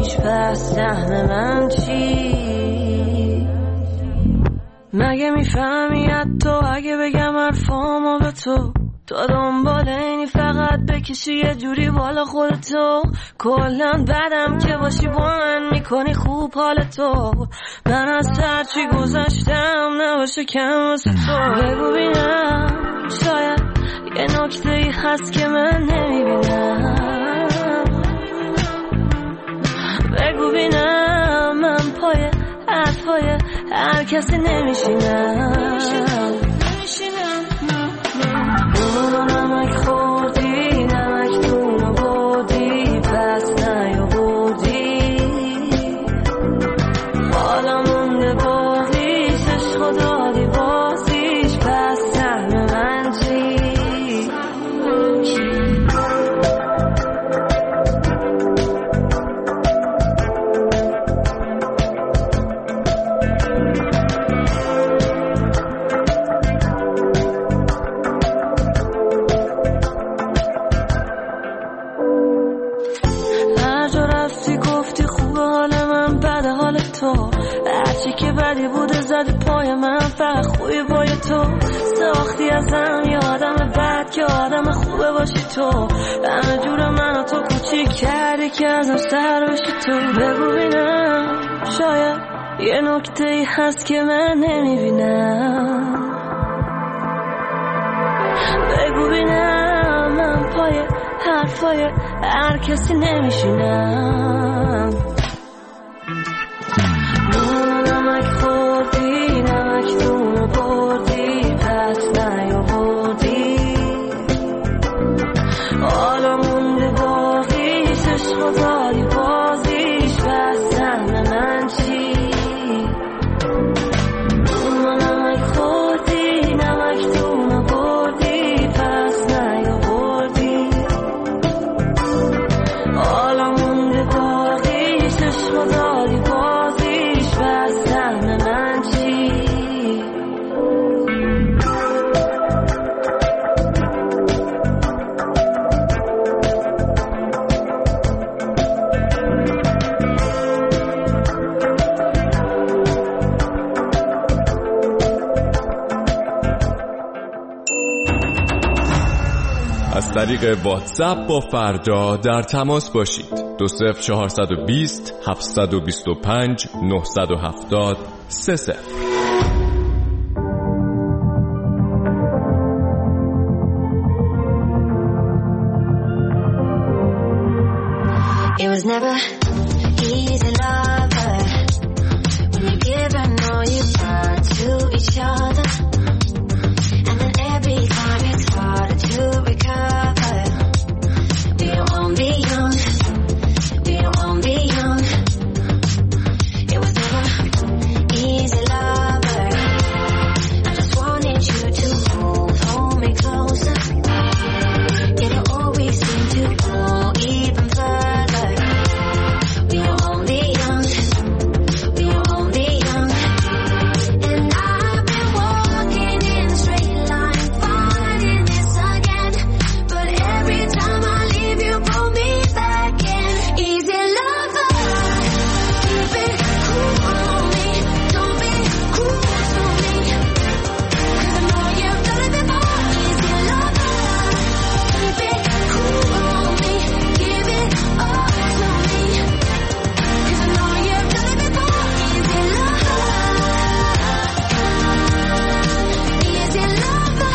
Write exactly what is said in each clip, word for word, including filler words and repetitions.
بازیش، پس سهم من چی؟ مگه میفهمی حتی اگه بگم حرفامو به تو، تو دنبال اینی فقط بکشی یه جوری بالا خودتو. کلن بدم که باشی با من میکنی خوب حال تو، من از هرچی گذاشتم نباشه کم واسه تو. بگو بینم شاید یه نکته ای هست که من نمیبینم، بگو بینم من پای حرفای هر کسی نمیشینم. نمک خوردی نمک دونو بردی، پس نیاوردی حالا مونده باقیش، عشق دادی بازیش، پس سهم من چی؟ هرچی که بدی بوده زدی پای من، فقط خوبی پای تو ساختی ازم یه آدم بد که آدم خوبه باشی تو. همه جور منو تو کوچیک کردی که ازم سر بشی تو. بگو بینم شاید یه نکته ای هست که من نمیبینم، بگو بینم من پای حرفای هر کسی نمیشینم. نمک خوردی نمک دونو بردی، پس نیاوردی حالا مونده باقیش، عشق دادی بازیش، پس سهم من چی؟ نمک خوردی نمک دونو بردی، پس نیاوردی حالا مونده باقیش، عشق دادی بازیش، پس سهم من چی؟ از طریق واتساپ با فردا در تماس باشید. دو صفر چهارصد و بیست هفتصد و بیست و پنج نهصد و هفتاد سه صفر. It was never easy lover, when you give and all you got to each other, and then every time it's harder to recover. We don't want to be young, we don't want to be young. It was never easy lover, I just wanted you to hold, hold me closer. Yet it always seemed to go even further. We don't want to be young, we don't want to be young. And I've been walking in a straight line, fighting this again, but every time I leave you pull me back in. Easy lover, keep it cool on me, don't be cruel to me, 'cause I know you've done it before. Easy lover, keep it cool on me, give it all to me, 'cause I know you've done it before. Easy lover, easy lover.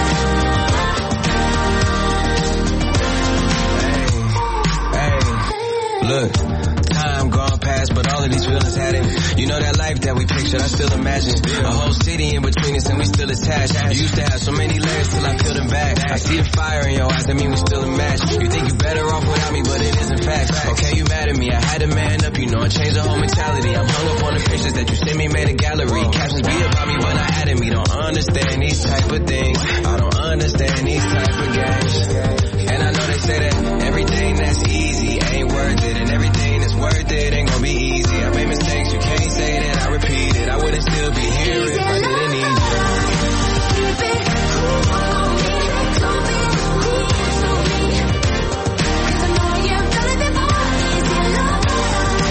Hey, look, time gone past, but all of these feelings had it. You know that life that we pictured, I still imagine a whole city in between us and we still attached. You used to have so many layers till I peeled them back. I see the fire in your eyes, that mean we still a match. You think you're better off without me, but it isn't fact. Okay, you mad at me, I had to man up, you know, and change the whole mentality. I'm hung up on the pictures that you sent me, made a gallery. Captions be about me, but not at me. Don't understand these type of things, I don't understand these type of games. And I know they say that everything that's easy ain't worth it, and everything that's worth it ain't gonna be easy. I made mistakes, you can't say that I repeat it. I wouldn't still be here if I didn't need you. Keep it cool on me, don't be cruel to me, 'cause I know you've done it before. Easy lover,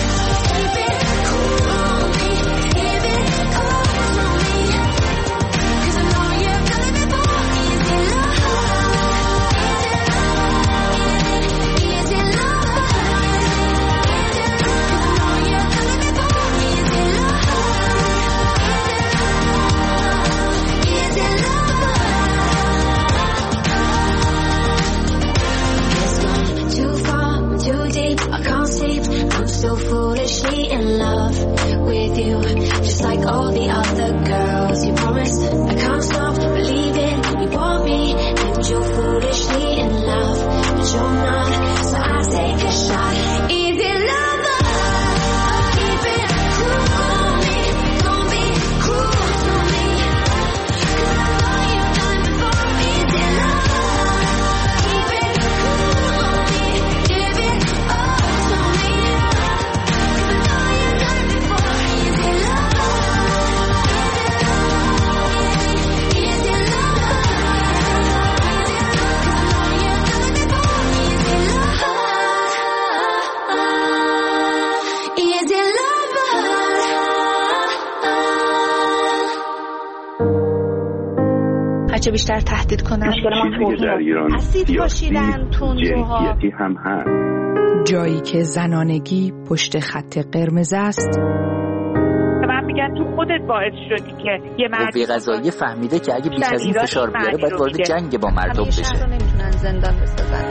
همیشه بیشتر تهدید کنن. مشکل ما توهین، اسید پاشیدن، تندروها، هم هست. جایی که زنانگی پشت خط قرمز است. من میگن تو خودت باعث شدی که یه مرد قوه قضاییه فهمیده که اگه بیش از این فشار بیاره باید وارد جنگ با مردم بشه. شهر رو نمیتونن زندان بسازن.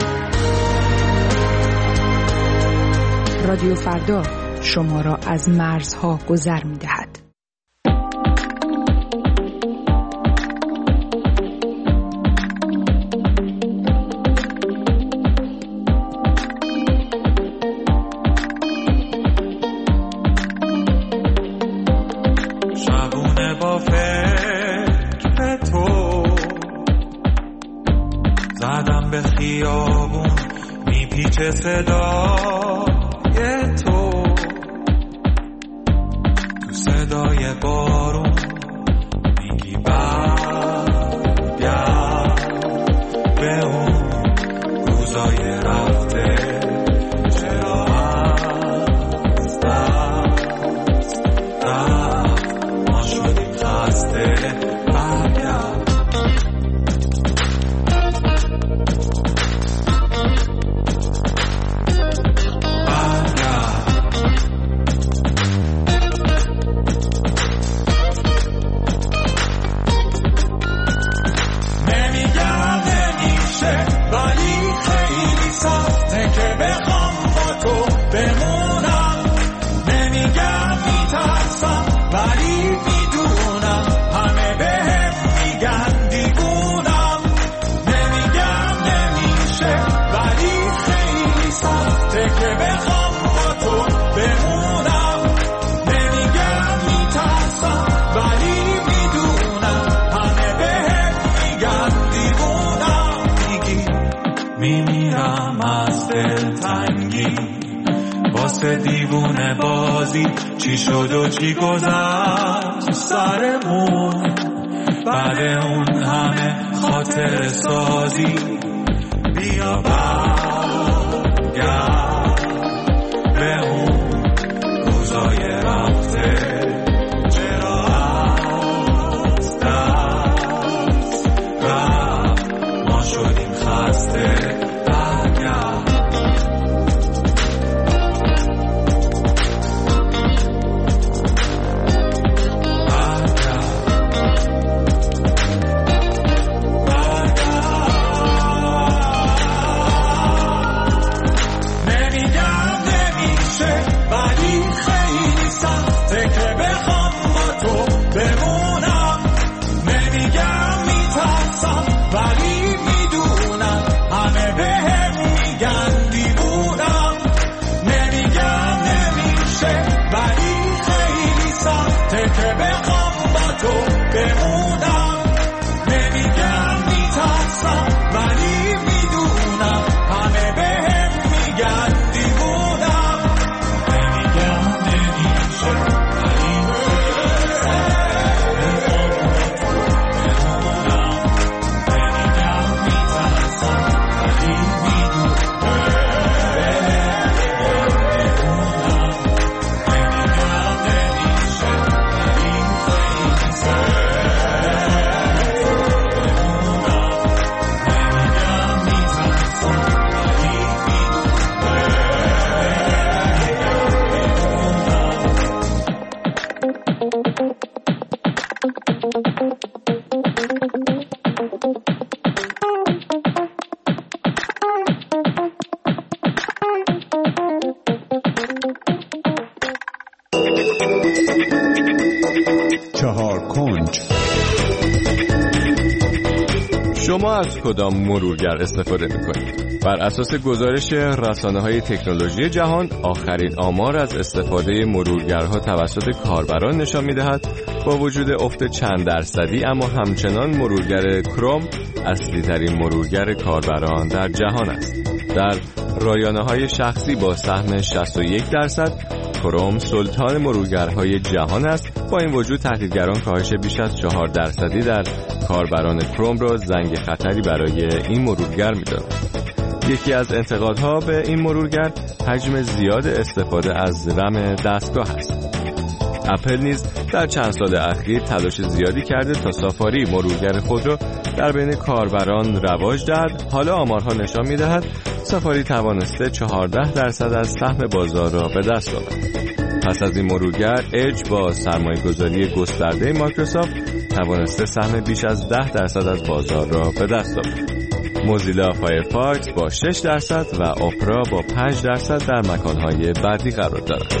رادیو فردا شما را از مرزها گذر می‌دهد. شبونه با فکر تو زدم به خیابون میپیچه صدای تو تو صدای بارون میگی برگرد به اون روزای رفته چرا از دست رفت ما شدیم خسته برگرد دیوونه بازی چی شد و چی گذشت سرمون بعد اون همه خاطر سازی بیا برگرد به اون روزای رفته چرا از دست رفت ما شدیم خسته برگرد شما از کدام مرورگر استفاده می‌کنید؟ بر اساس گزارش رسانه‌های تکنولوژی جهان، آخرین آمار از استفاده مرورگرها توسط کاربران نشان می‌دهد با وجود افت چند درصدی اما همچنان مرورگر کروم اصلی‌ترین مرورگر کاربران در جهان است. در رایانه‌های شخصی با سهم شصت و یک درصد کروم سلطان مرورگرهای جهان است. با این وجود تحلیلگران کاهش بیش از چهار درصدی در کاربران کروم را زنگ خطری برای این مرورگر می‌دانند. یکی از انتقادها به این مرورگر حجم زیاد استفاده از رم دستگاه است. اپل نیز در چند سال اخیر تلاش زیادی کرده تا سافاری مرورگر خود را در بین کاربران رواج دهد. حالا آمارها نشان می‌دهد سافاری توانسته چهارده درصد از سهم بازار را به دست آورد. پس از این مرورگر، اج با سرمایه‌گذاری گسترده مایکروسافت توانسته سهم بیش از ده درصد از بازار را به دست آورد. موزیلا فایرفاکس با شش درصد و اپرا با پنج درصد در مکانهای بعدی قرار دارد.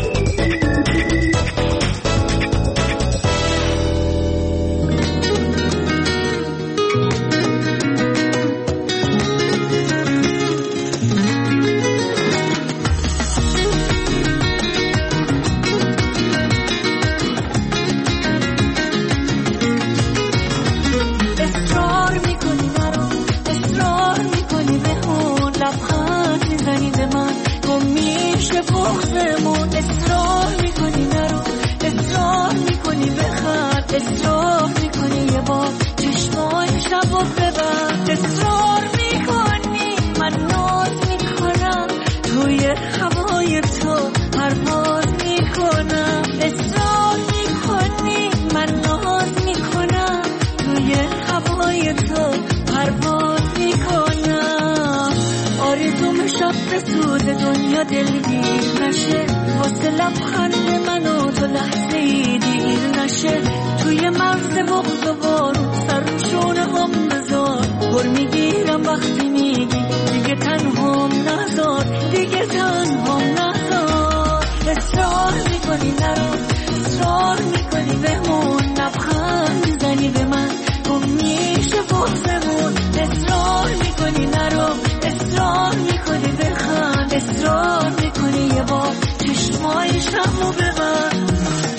دنیا دلگیر نشه، واسه لبخند من و تو لحظه ای دیر نشه، توی مغز بغض و بارون سر شونه هم بذار، پر میگیرم وقتی میگی دیگه تنهام نذار، دیگه تنهام نذار. اصرار میکنی نرو، اصرار میکنی بمون، لبخند میزنی به من گم میشه بغضمون. اصرار میکنی نرو، اصرار میکنی بخند، اصرار میکنی یه بار چشمای شمو ببند.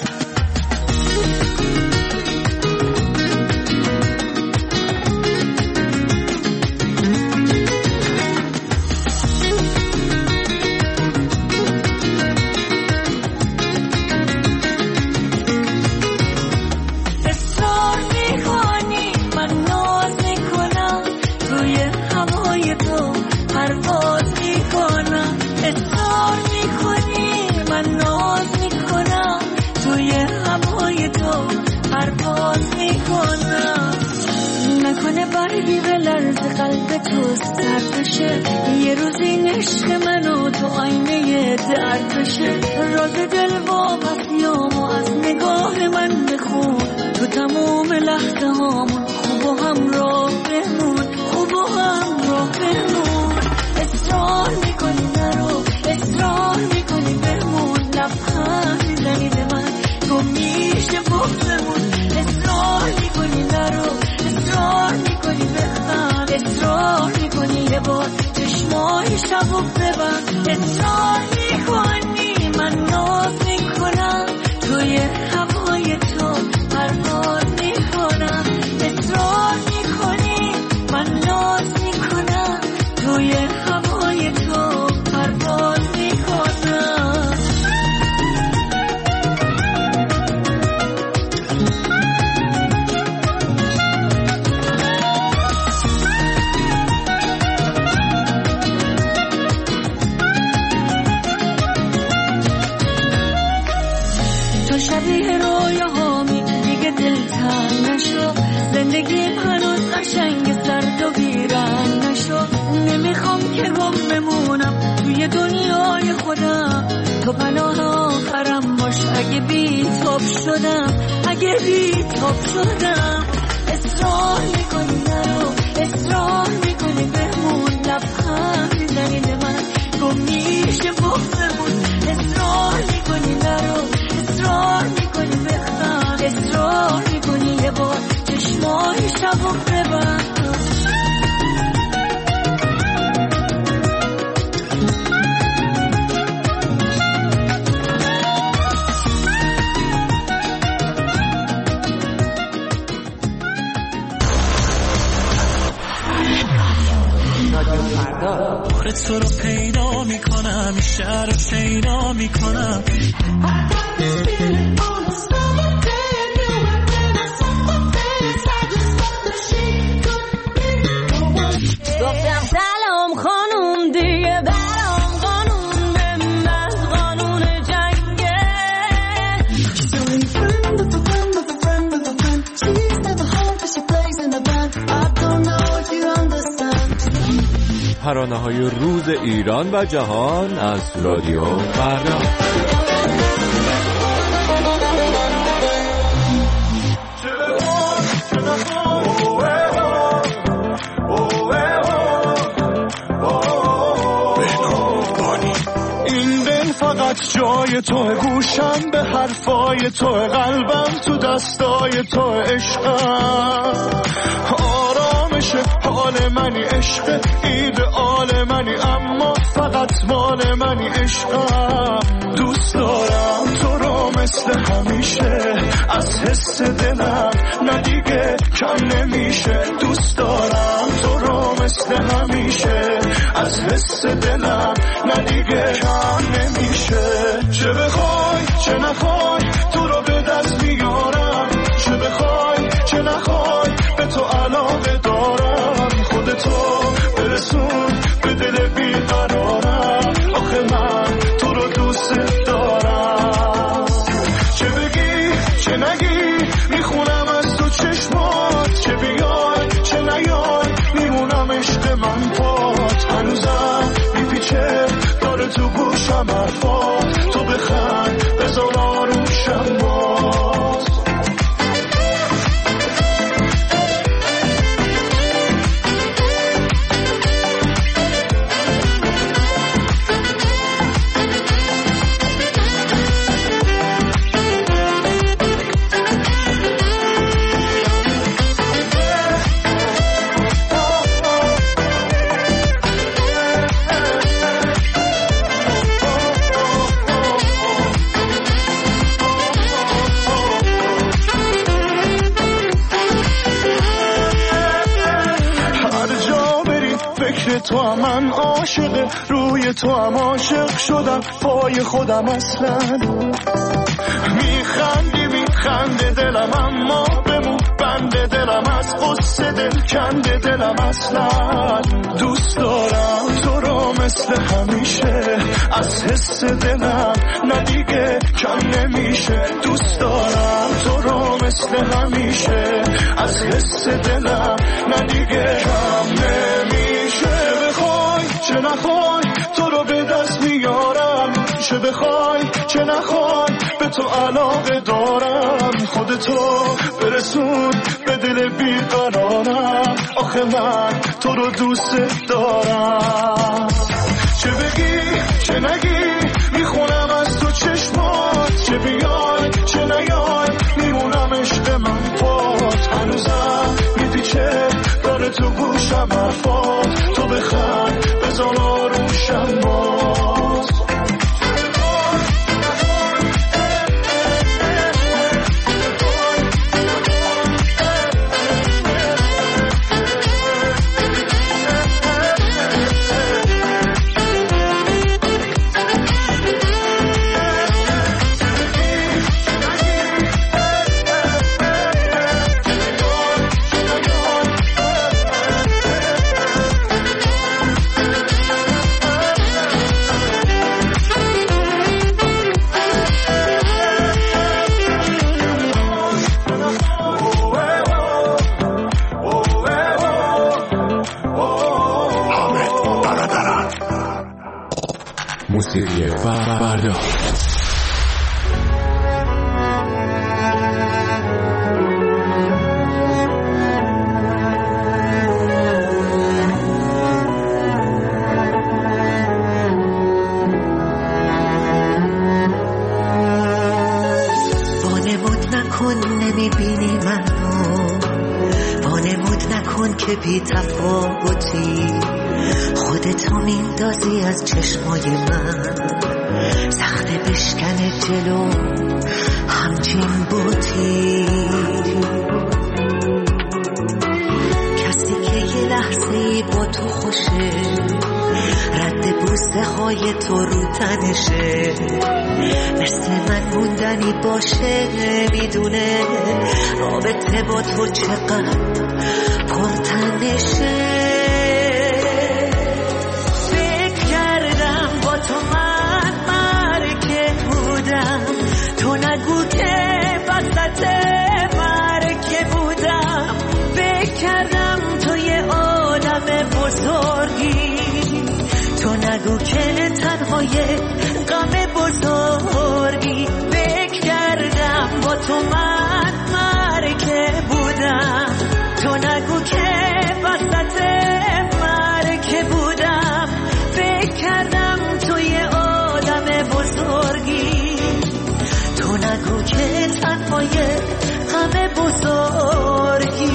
قلب تو سرد بشه، یه روز این عشق من و تو آینه درد بشه، راز دل واپسیامو از نگاه من بخون، تو تموم لحظه هامون خوب و همراه بمون، خوب و همراه بمون. اصرار میکنی نرو، اصرار میکنی بمون، لبخند میزنی به من تو میشه بغضمون. اصرار میکنی نرو، اصرار میکنی بخند، اصرار میکنی یه بار چشمای شبو ببند. اصرار میکنی من ناز میکنم، توی هوای تو پرواز میکنم. اصرار میکنی من ناز میکنم، توی هوای تو پرواز میکنم. شبیه رویاهامی دیگه دلتنگ نشو، زندگیم هنوز قشنگ سرد و بیرنگ نشو. نمیخوام که گم بمونم توی دنیای خودم، تو پناه آخرم باش اگه بی تاب شدم، اگه بی تاب شدم. اصرار میکنی نرو، اصرار میکنی بمون، لبخند میزنی به من گم میشه بغضمون. اصرار میکنی نرو، اصرار میکنی بخند، اصرار میکنی یه بار چشمای شبو ببند. دور تو رو پیدا میکنم، شهر رو شیدا میکنم. گفتم سلام خانوم دیگه برام قانون بهم از قانون جنگه. She's only friend of a friend of a friend. She's never home but she plays in the band. I don't ترانه‌های روز ایران و جهان از رادیو فردا. جای تو گوشم به حرفای تو، قلبم تو دستای تو، عشقم آرامش حال منی، عشق ایدئال منی، اما فقط مال منی، عشقم دوست دارم تو رو مثل همیشه، از حس دلم نه دیگه کم نمیشه، دوست دارم تو رو مثل همیشه، از حس دلم نه دیگه کم نمیشه، چه بخوای چه نخوای تو رو به دست میارم، چه بخوای چه نخوای به تو علاقه دارم، خودتو برسون به دل بیقرارم، آخه من تو رو دوست دارم، چه بگی چه نگی میخونم از تو چشمات، چه بیای چه نیای میمونم عشق من پات، هنوزم میپیچه داره تو گوشم حرفات، تو بخند بذار آروشم باز. تو هم من عاشق، روی تو هم عاشق شدم، پای خودم اصلا میخندی میخنده دلم، اما بمون بنده دلم، از قصه دل کنده دلم، اصلا دوست دارم تو رو مثل همیشه، از حس دلم نه دیگه کم نمیشه، دوست دارم تو رو مثل همیشه، از حس دلم نه دیگه کم نمیشه، چه نخوای تو رو به دست میارم، چه بخوای چه نخوای به تو علاقه دارم، خودتو برسون به دل بیقرارم، آخه من تو رو دوست دارم، چه بگی چه نگی میخونم از تو چشمات، چه بیای چه نیای میمونم عشق من پات، هنوزم میپیچه داره تو گوشم حرفات، تو بخند بذار آروشم باز. موسیقی فردا. وانمود نکن نمیبینی منو، وانمود نکن که بی تفاوتی، خودتو میندازی از چشمای من، سخت بشکن جلو همچین بوتی، کسی که یه لحظه ای با تو خوشه، رد بوسه های تو رو تنشه، مثل من موندنی باشه، میدونه رابطه با تو چقدر پرتنشه، تو نگو که وسط مرکه بودم، فکر کردم تو یه آدم بزرگی، نگو که تنهای غم بزرگی فکر کردم با تو من مرکه بودم تو نگو که وسط مرکه بودم فکر کردم توی آدم بزرگی تو نگو که تنهای غم بزرگی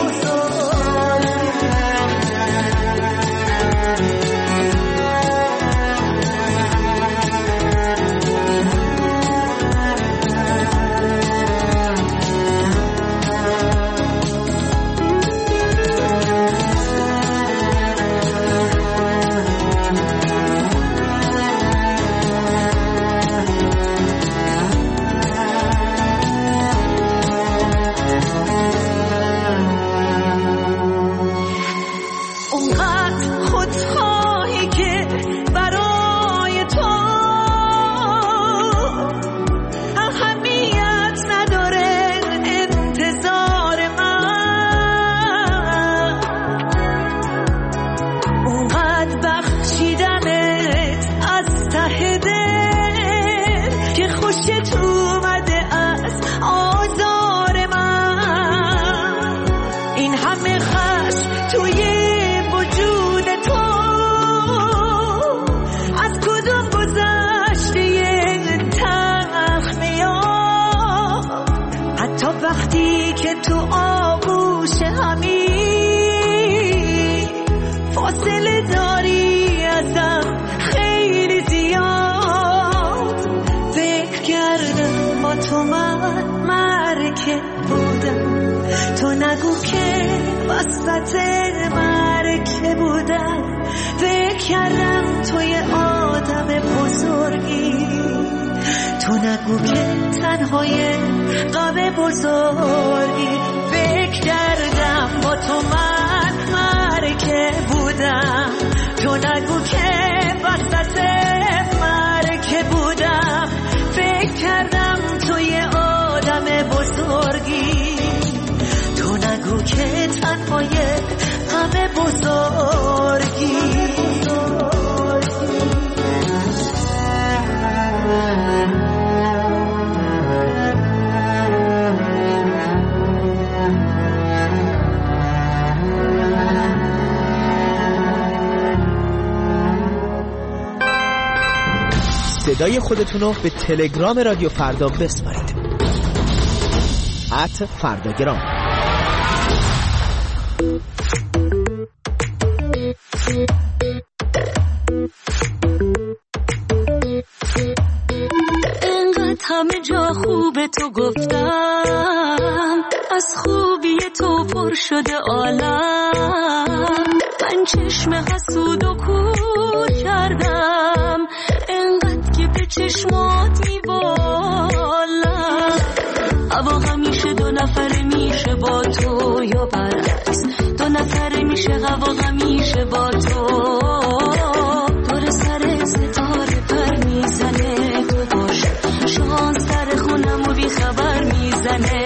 وسط مرکه بودم فکر کردم توی آدم بزرگی تو نگو که تنهای غم بزرگی فکر کردم با تو من مرکه بودم تو نگو که وسط مرکه بودم فکر کردم توی آدم بزرگی تو نگو که تنهای غم بزرگی صدای خودتون رو به تلگرام رادیو فردا بسپارید ات فرداگرام. انقدر همه جا خوبه تو گفتم از خوبی تو پر شده عالم من چشم حسود و کور کردم انقدر که به چشمات میبالم هوا همیشه دو نفره میشه با تو یا برعکس دو نفره میشه هوا همیشه با تو دور سر ستاره پر میزنه تو باشه شانس در خونم و بی خبر میزنه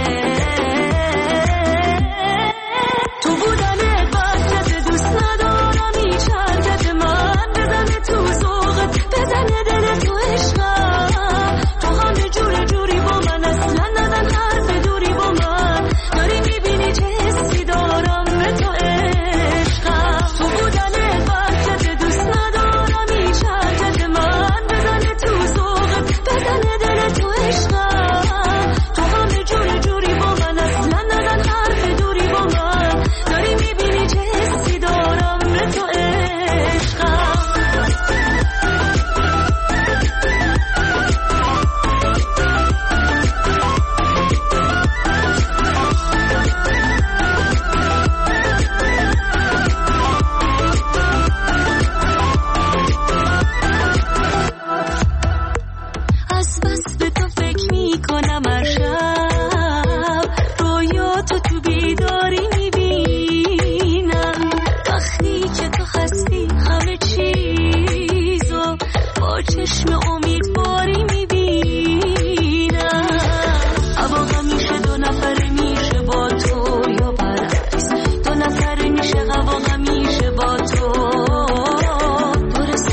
تو بودن وقت دوست ندارم هیچ حرکت من بزنه تو ذوقت بزنه دل تو عشقم تو همه جور جوری با من اصلا نزن حرف دوری با من داری میبینی چه حسی دارم به تو عشقم تو بودن وقت دوست ندارم هیچ حرکت من بزنه تو ذوقت بزنه دل تو عشقم تو همه جور جوری با من اصلا نزن حرف دوری با من داری میبینی چه حسی دارم به تو عشقم از بس به تو فکر میکنم هر شب رویاتو تو بیداری میبینم وقتی که تو هستی همه چیزو با چشم امیدواری میبینم هوا همیشه دو نفره میشه با تو یا برعکس دو نفره میشه هوا همیشه با تو دور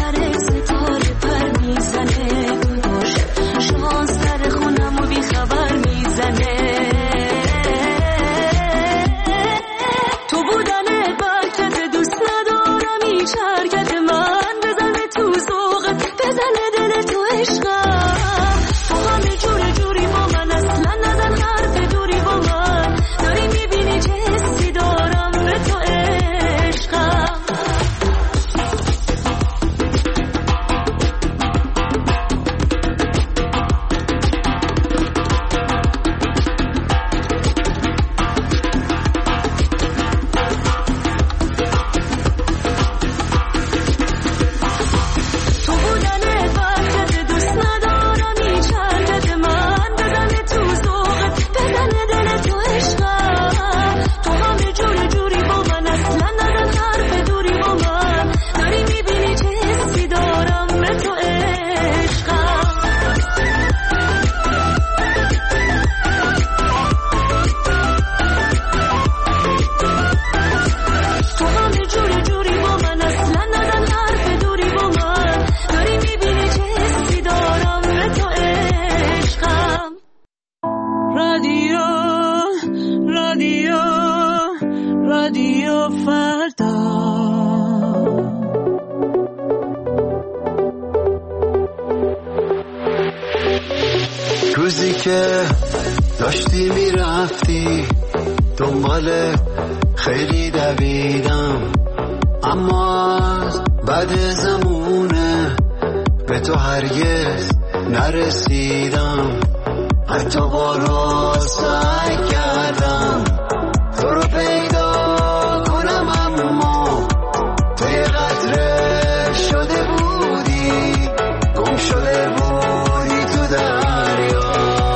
که داشتی میرفتی دنبال خیلی دویدم، اما از بعد زمونه به تو هرگز نرسیدم. حتی بارها سعی کردم تو رو پیدا کنم، اما تو یه قطره شده بودی، گم شده بودی تو دریا.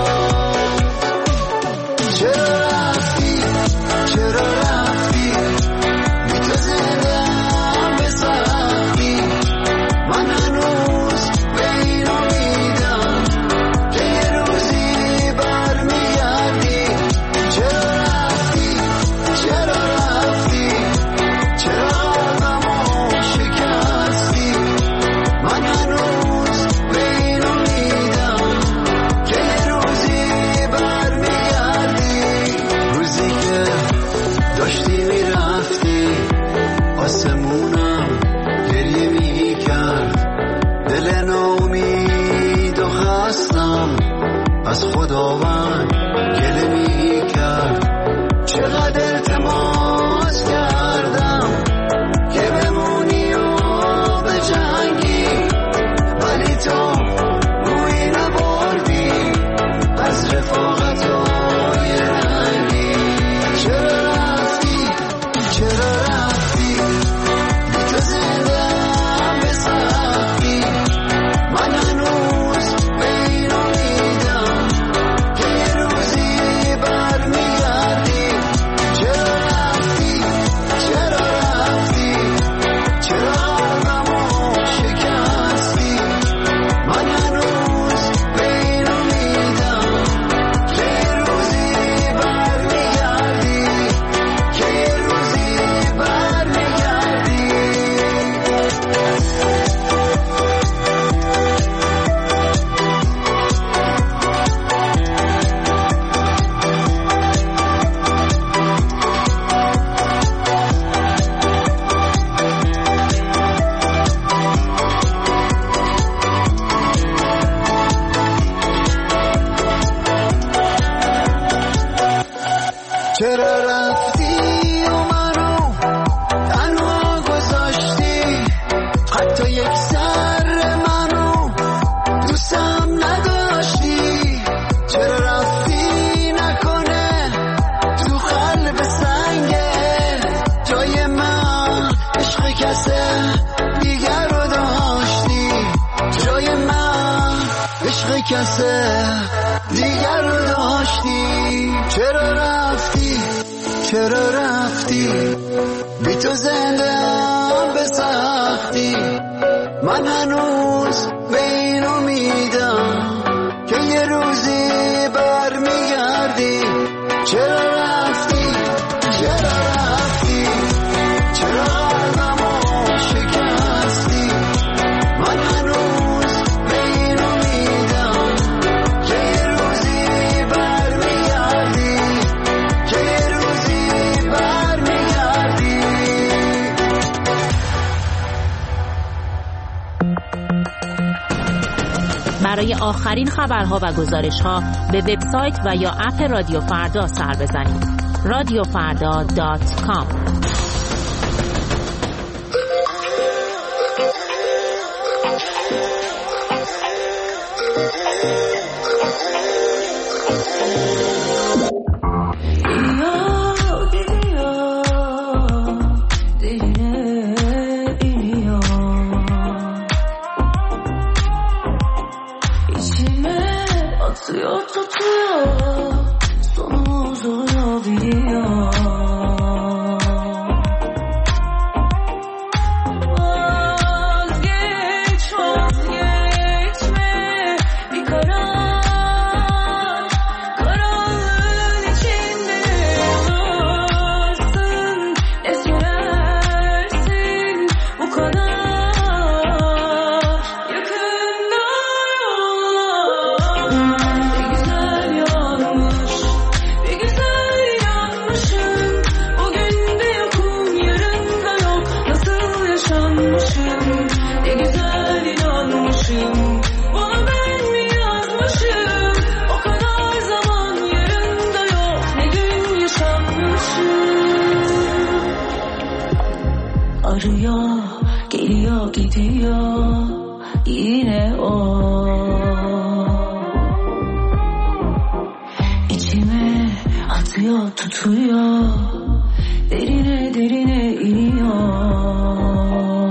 چرا رفتی چرا رفتی بی تو زندم به سختی، من هنوز به این امیدم که یه روزی برمیگردی. چرا رفتی چرا رفتی چرا قلبمو شکستی، من هنوز به این امیدم که یه روزی برمیگردی. روزی که داشتی میرفتی آسمونم گریه میکرد، دل ناامید و خستم از خداوند گله میکرد. چقدر التماس کردم که بمونی و به جنگی، ولی تو روی نبردی از رفاقت و یه رنگی. چرا رفتی چرا رفتی بی تو زندم به سختی، من هنوز به این امیدم که یه روزی برمیگردی. چرا رفتی چرا رفتی چرا قلبمو شکستی، من هنوز به این امیدم که یه روزی برمیگردی، که یه روزی برمیگردی. چرا رفتی و منو تنها گذاشتی، حتی یک ذره منو دوستم نداشتی. چرا رفتی نکنه تو قلب سنگه جای من عشق کسه دیگر رو داشتی، جای من عشق کسه دیگر رو داشتی. چرا رفتی چرا رفتی بی تو زندم به سختی، من هنوز به این امیدم که یه روزی برمیگردی. چرا رفتی چرا رفتی چرا قلبمو شکستی، من هنوز به این امیدم که یه روزی برمیگردی، که یه روزی برمیگردی. برای آخرین خبرها و گزارش‌ها به وبسایت و یا اپ رادیو فردا سر بزنید. رادیو فردا دات کام. Bana ben mi yazmışım o kadar Varıyor, geliyor, gidiyor yine o. İçime atıyor, tutuyor, derine derine iniyor.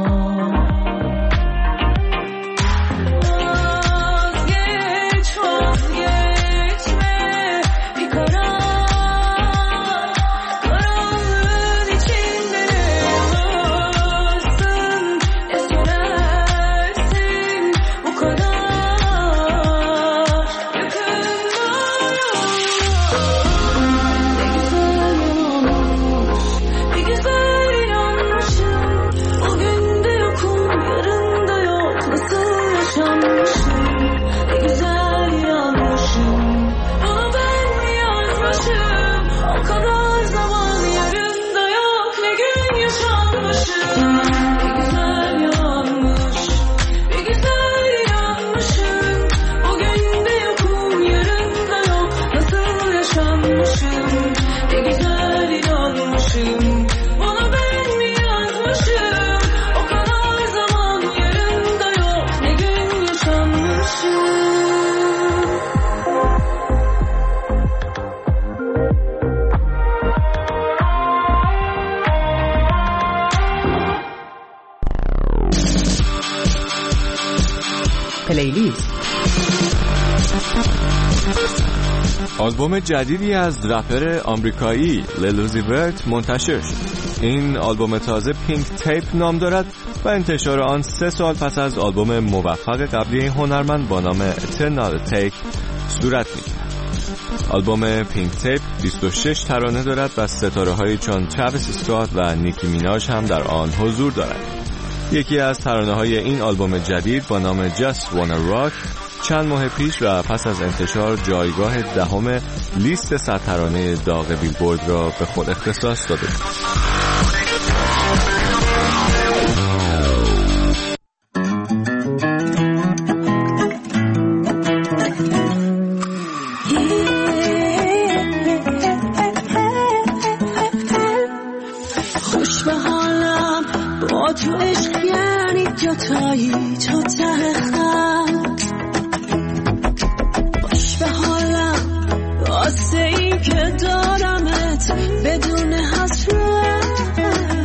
پلیلیست. آلبوم جدیدی از رپر آمریکایی لیل اوزی ورت منتشر شد. این آلبوم تازه پینک تیپ نام دارد و انتشار آن سه سال پس از آلبوم موفق قبلی این هنرمند با نام اترنال تیک صورت می‌گیرد. آلبوم پینک تیپ بیست و شش ترانه دارد و ستاره‌هایی چون تراویس اسکات و نیکی میناژ هم در آن حضور دارند. یکی از ترانه‌های این آلبوم جدید با نام Just Wanna Rock چند ماه پیش و پس از انتشار جایگاه دهم لیست صد ترانه داغ بیلبورد را به خود اختصاص داده. خوش به حالم با تو عشق یعنی جاتایی تو ته خط. خوش به حالم واسه این که دارمت بدون حسرت.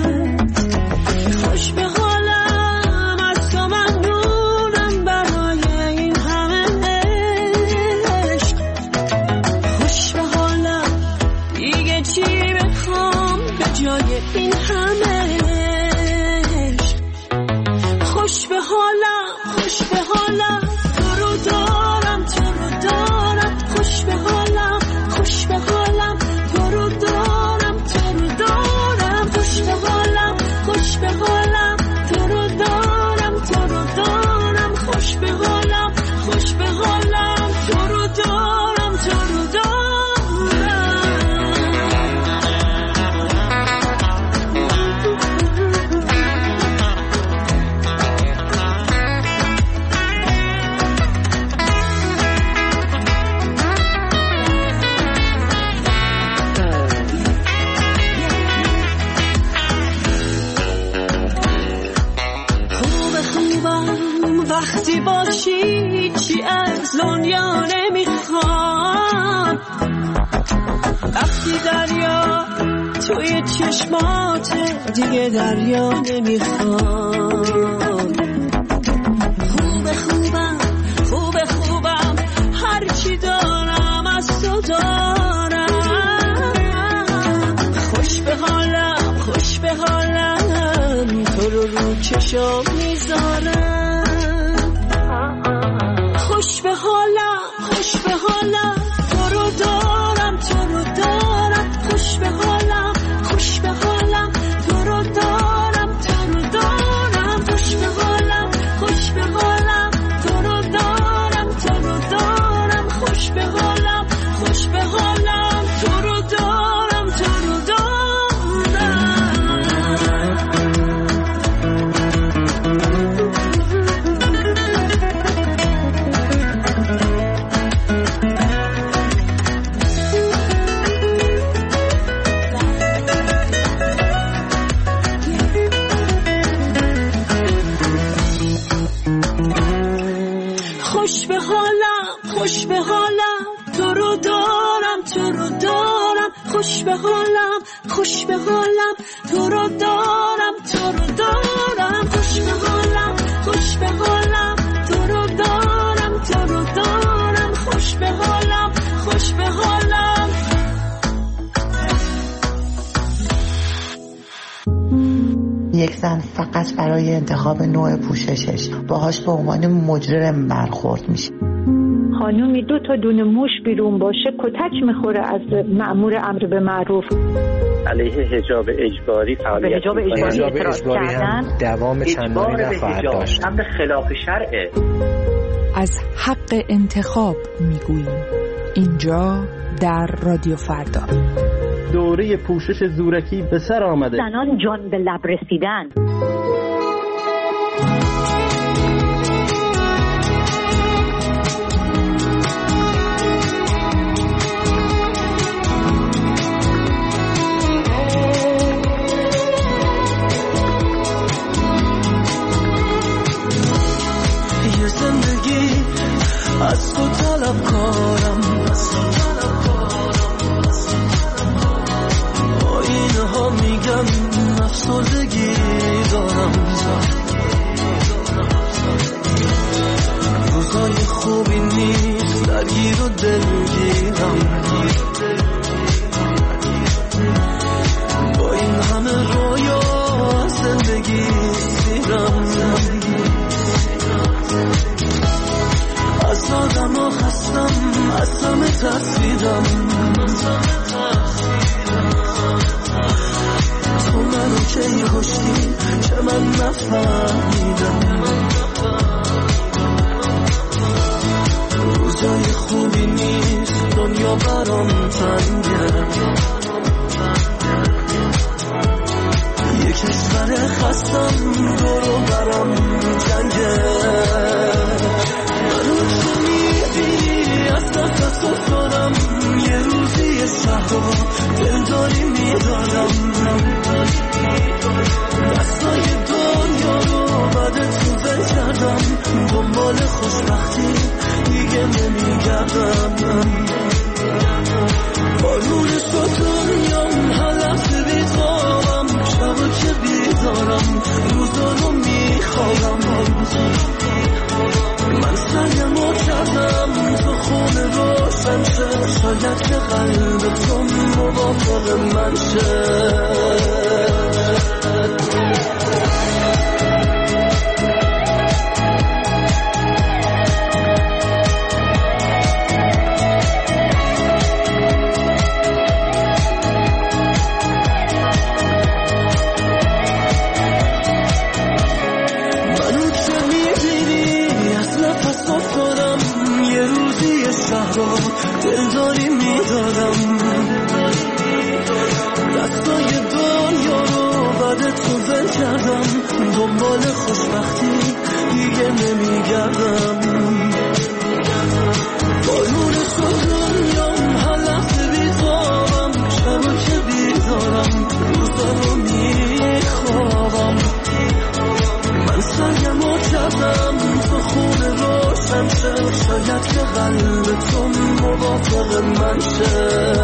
خوش به حالم از تو ممنونم برای این همه عشق. خوش به حالم دیگه چی بخوام به جای این همه عشق. خوش به حالم خوش به حالم تو رو دارم تو رو دارم. خوش به حالم خوش به حالم تو رو دارم تو رو دارم. خوش به حالم خوش به حالم تو رو دارم تو رو دارم. خوش به حالم خوش به حالم تو رو دارم تو رو دارم. وقتی باشی چی از دنیا نمیخوام. وقتی دریا توی چشمات دیگه دریا نمیخوام. خوب خوبم خوب خوبم هرچی دارم از تو دارم. خوش به حالم خوش به حالم تو رو رو چشم میذارم. خوش به حالم خوش به حالم تو رو دارم تو رو دارم. خوش به حالم خوش به حالم تو رو دارم تو رو دارم. خوش به حالم خوش به حالم تو رو دارم تو رو دارم. خوش به حالم خوش به حالم تو رو دارم تو رو دارم. خوش به حالم خوش به حالم تو رو دارم تو رو دارم خوش به حالم خوش به حالم تو رو دارم تو رو دارم خوش به حالم خوش به حالم تو رو دارم تو رو دارم خوش به حالم خوش به حالم. یک زن فقط برای انتخاب نوع پوششش باهاش به عنوان مجرم برخورد میشه. خانومی دو تا دونه موش بیرون باشه کتک میخوره از مأمور امر به معروف. علیه حجاب اجباری فعالیت حجاب اجباری اعتراض کردن دوام چندانی نخواهد داشت. امر خلاف شرعه. از حق انتخاب میگوییم اینجا در رادیو فردا. دوره پوشش زورکی به سر آمده. زنان جان به لب رسیدن. یه زندگی از تو طلب کارم ها میگم افسردگی دارم روزای خوبی نیست درگیر و دلگیرم با این همه رویا زندگی سیرم از آدم ها خستم از همه تصویرم تو منو که کشتی که من نفهمیدم روزای خوبی نیست دنیا برام تنگه یک کشور خستم دورو برام جنگه منو که میبینی از نفس افتادم یه روزی صحرا دلداری میدارم دستای دنیا رو بعد تو ول کردم دنبال خوشبختی دیگه نمیگردم بارون شد دنیام هر لحظه بیتابم شبا که بیدارم روزا رو میخوابم من سریم رو کردم تو خونه روشن شه شاید که قلب تو موافق من شه دلداری میدارم دستای دنیا رو بعد تو ول کردم دنبال خوشبختی دیگه نمیگردم بارون شد دنیام هر لحظه بیتابم شبا که بیدارم روزا رو میخوابم من سرگم رو کردم تو خونه روشن شه شاید که قلب تو موافق من شه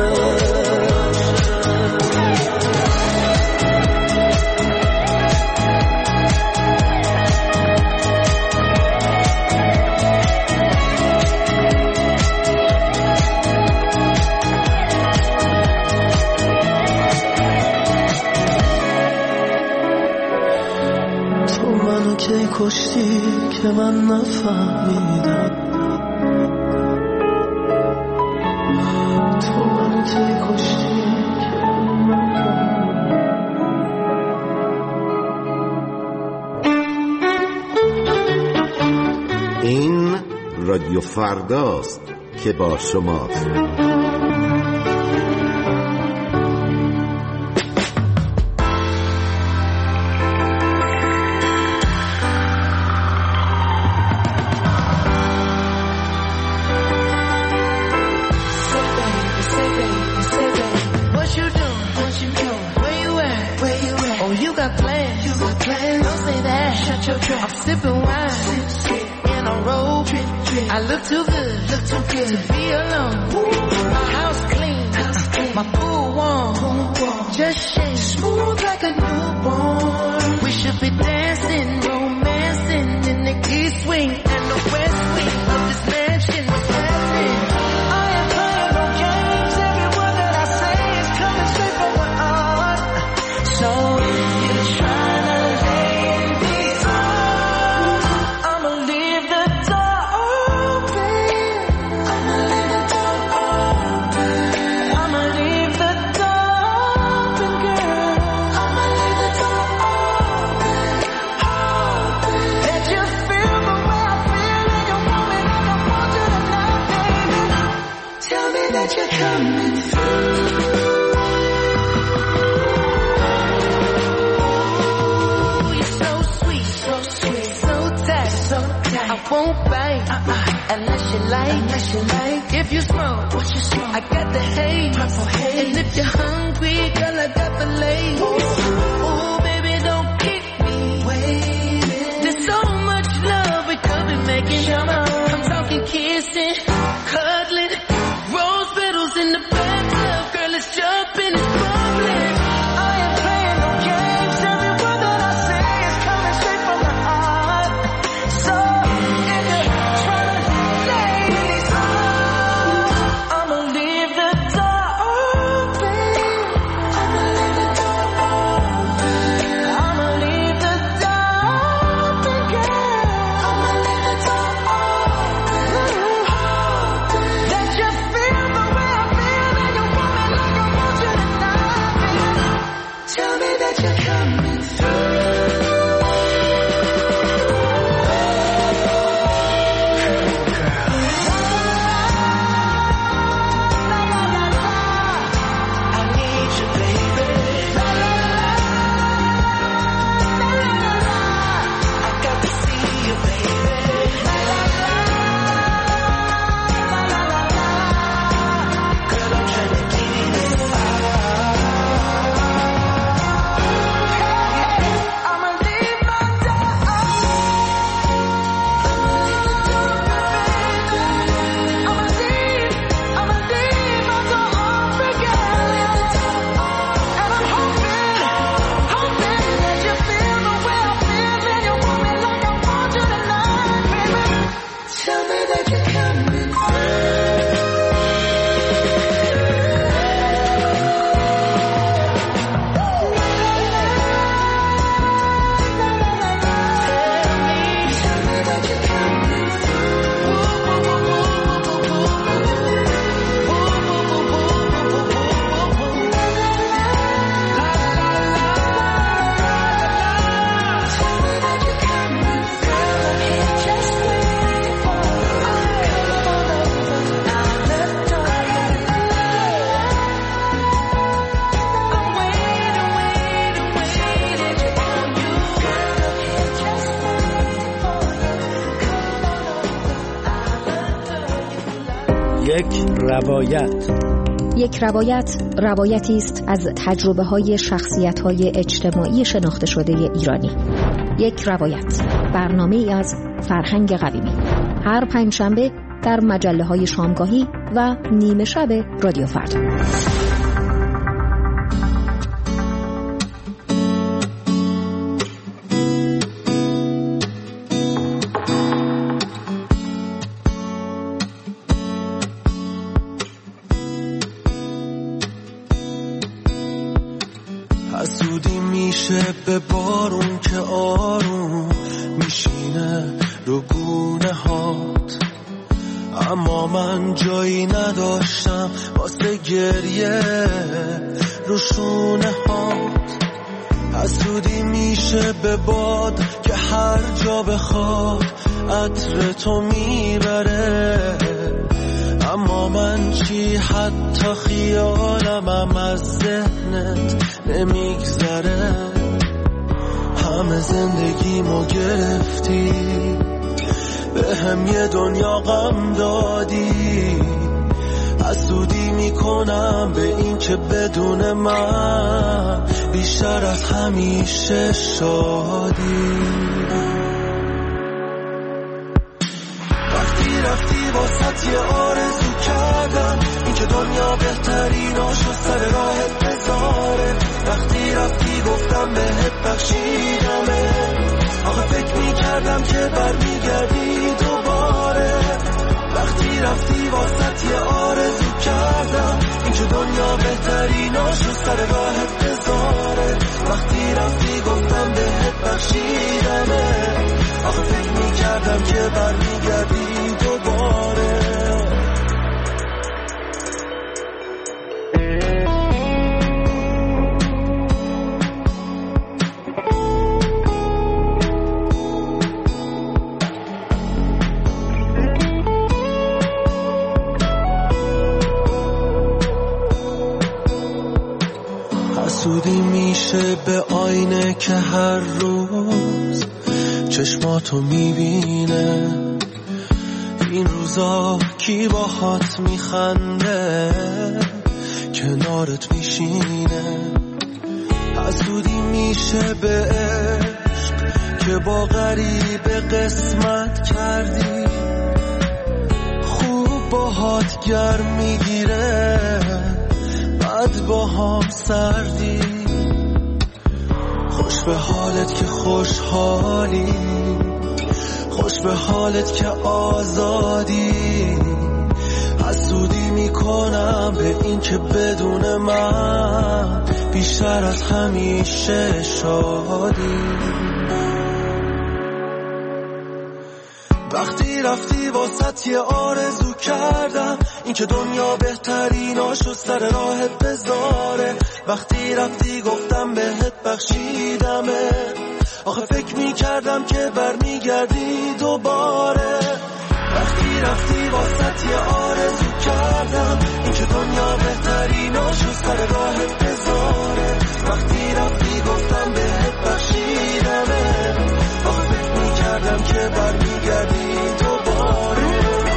تو منو که کشتی که من نفهمیدم تو منو که کشتی این رادیو فرداست که با شماست. I'm sipping wine in a robe, I look too good, look too good to be alone. My house clean, my pool warm, just shake smooth like a newborn. We should be dancing, romancing in the east wing and the west wing of this mansion. What's happening? I am playing no games. Every word that I say is coming straight from my heart. So if you're trying to lay these arms, I'ma leave the door open. I'ma leave the door open. I'ma leave the door open, girl. I'ma leave the door open. That you feel the way I feel and you want me like I want you tonight, baby. Tell me that you're coming through. I won't bite uh-uh. unless you like. Unless you like. If you smoke, what you smoke? I got the haze. Purple haze. And if you're hungry, girl, I got the lace. Ooh, baby, don't keep me waiting. There's so much love we could be making. I'm talking kissing, cuddling, rose petals in the bathtub. Girl, it's jumping, it's bubbling. I am playing no games. Every word that I say is coming straight from the heart. So یک روایت. یک روایت روایتی است از تجربه های شخصیت های اجتماعی شناخته شده ایرانی. یک روایت، برنامه ای از فرهنگ قویمی، هر پنجشنبه در مجله های شامگاهی و نیمه شب رادیو فردا. حسودی میشه به بارون که آروم میشینه رو گونه هات، اما من جایی نداشتم واسه گریه رو شونه هات. حسودی میشه به باد که هر جا بخواد عطر تو میبره، اما من چی حتی خیالمم از ذهنت نمیگذره. همه زندگیمو گرفتی، به هم یه دنیا غم دادی. حسودی میکنم به این که بدون من بیشتر از همیشه شادی. وسط یه آرزو کردم، این که دنیا بهتریناشو سر راهت بذاره. وقتی رفتی گفتم بهت بخشیدمه، آخه فکر میکردم که برمیگردی دوباره. وقتی رفتی واسط یه آرزو کردم، این که دنیا بهتریناشو سر راهت بذاره. وقتی رفتی گفتم بهت بخشیدمه، آخه فکر میکردم که برمیگردی دوباره. حسودی میشه به آینه که هر روز چشماتو میبینه. این روزا کی باهات میخنده کنارت میشینه. حسودی میشه به عشق که با غریب قسمت کردی، خوب باهات گرم میگیره بعد با هم سردی. خوش به حالت که خوشحالی، خوش به حالت که آزادی. حسودی میکنم به این که بدون من بیشتر از همیشه شادی. وقتی رفتی واسط یه آرزو کردم، این که دنیا بهتریناشو سر راهت بذاره. وقتی رفتی گفتم بهت بخشیدمه، آخه فکر میکردم که برمیگردی دوباره. وقتی رفتی واسط یه آرزو کردم، این که دنیا بهتریناشو سر راهت بذاره. وقتی رفتی گفتم بهت بخشیدمه، آخه فکر میکردم که برمیگردی دوباره.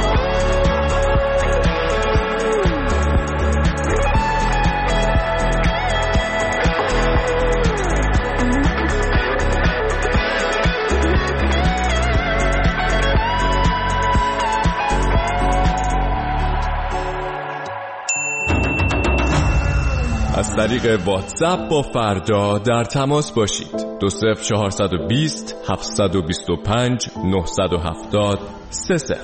از طریق واتساپ با فردا در تماس باشید. دو صفر چهارصد و بیست هفتصد و بیست و پنج نهصد و هفتاد سه صفر.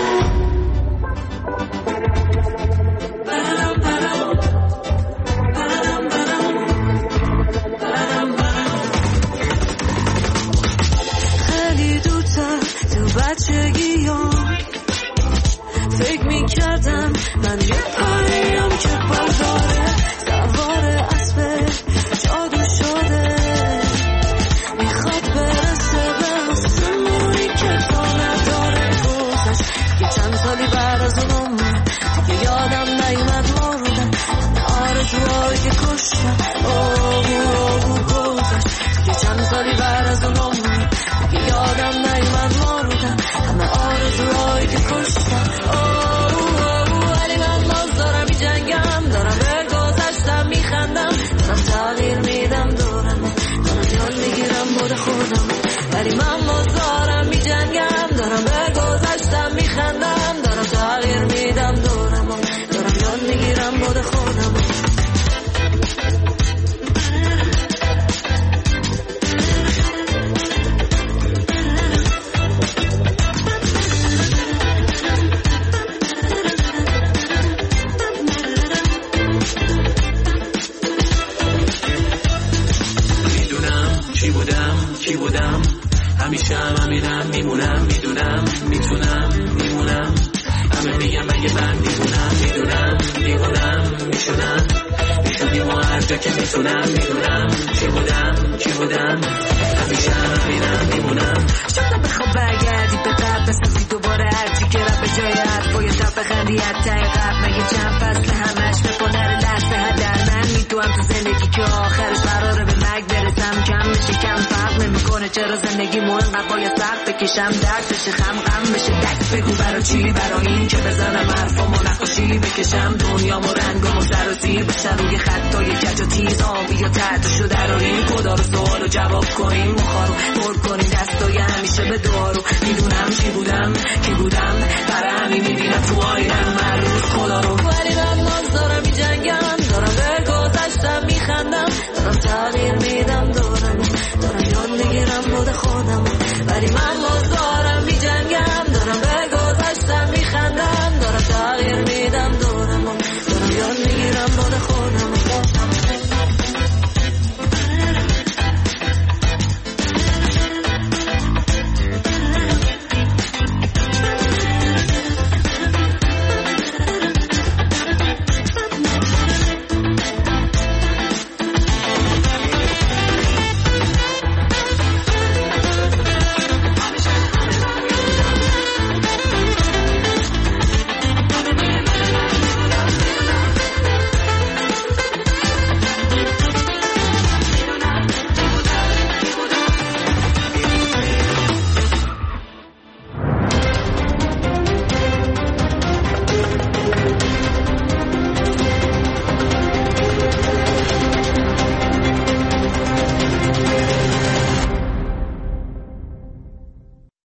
خیلی دوتر تو بچگیام فکر میکردم من یه پریم که بازاره سوار اسب جادو شده، میخواد برسه به آسمونی که تا نداره. گذشت که چند سالی بعد از اونم دیگه یادم نیومد مردم آرزوهایی که کشتم. اوه گذشت که چند سالی بعد از اونم دیگه یادم نیومد مردم همه آرزوهایی که کشتم. ولی من باز دارم می جنگم، دارم به گذشتم می خندم، دارم تغییر میدم دورم، دارم یاد میگیرم بود خودم. ولی من باز دارم می جنگم، دارم به گذشتم می خندم، دارم تغییر میدم دورم، دارم یاد میگیرم بود خودم. کی بودم همیشه هم همینم میمونم، میدونم میتونم میمونم. همه میگم مگه من میمونم، میدونم دیوونم میشونم، میشونیم و هر جا که میتونم. میدونم کی بودم کی بودم همیشه هم همینم میمونم. شاید بخواب برگردی به قبل بسازی دوباره هرچی که رب به جای حرفای تف خندیت تای قبل. مگه چند فصل همش به پدر دست به هدر من میدونم تو زندگی که آخرش قراره به مرگ برسم. کم میشه کم فرق نمیکنه چرا زندگی مو انقدر باید سخت بکشم. بکشم درد بشه خم غم بشه دست بگو برا چی برا این که بزنم حرفامو نقاشی بکشم دنیامو رنگامو زر و زیر بشن روی خطای کج و تیز آبی و تحتشو دراریم خدا رو سوالو جواب کنیم مخارو پر کنیم دستای همیشه به دعا رو میدونم چی بودم کی بودم برای همین میبینم تو آینم